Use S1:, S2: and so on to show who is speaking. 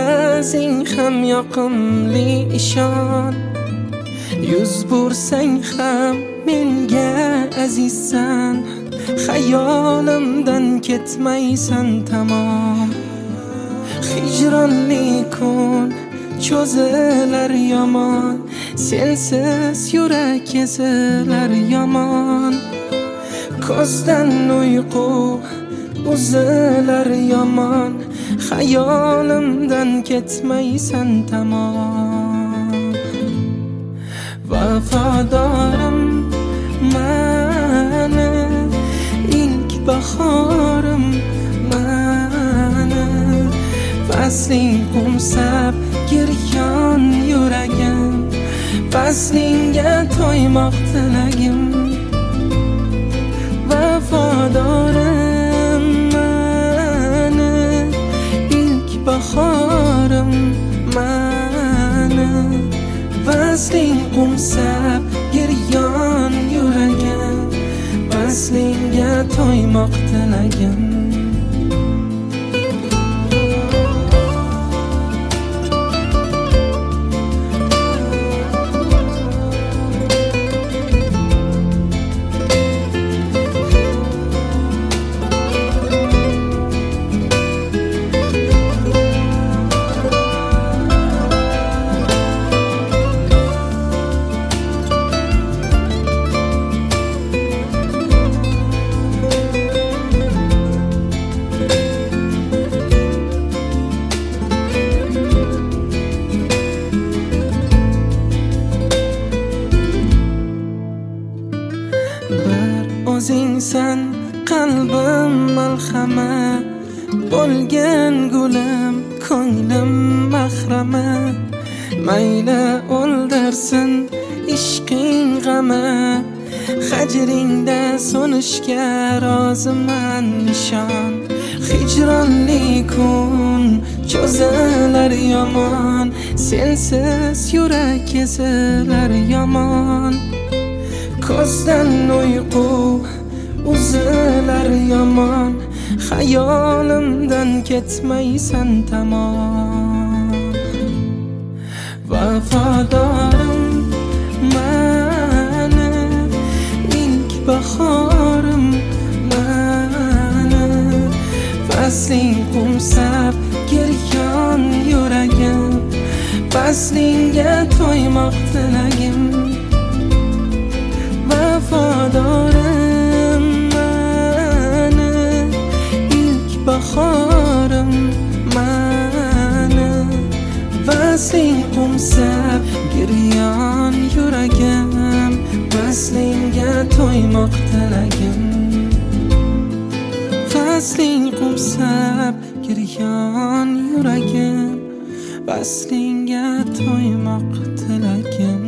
S1: o'zing ham yoqimli ishon, yuz bursang ham menga azizsan, xayolimdan ketmaysan tamom. Hijronli kun cho'zilar yomon, sensiz yurak ezilar yomon. Ko'zdan uyqu uzilar yomon, xayolimdan ketmaysan tamom. Vafodorim mani, ilk bahorim mani, fasling qo'msab giryon yuragim, faslingga to'ymoq tilagim. Vafodorim mani, ilk bahorim mani, fasling qo'msab giryon yuragim, faslingga to'ymoq tilagim. Bir o'zingsan qalbim malhama, bo'lgan gulim ko'nglim mahrama. Mayli o'ldirsin ishqing g'ama, hajringda so'nishga roziman nishon. Hijronli kun cho'zilar yomon, sensiz yurak ezilar yomon. Ko'zdan uyqu uzilar yomon, xayolimdan ketmaysan tamom. Vafodorim mani, ilk bahorim mani, fasling qo'msab giryon yuragim, faslingga to'ymoq tilagim. Vafodorim mani, ilk bahorim mani, fasling qo'msab giryon yuragim, faslingga to'ymoq tilagim. Fasling qo'msab giryon yuragim, faslingga to'ymoq tilagim.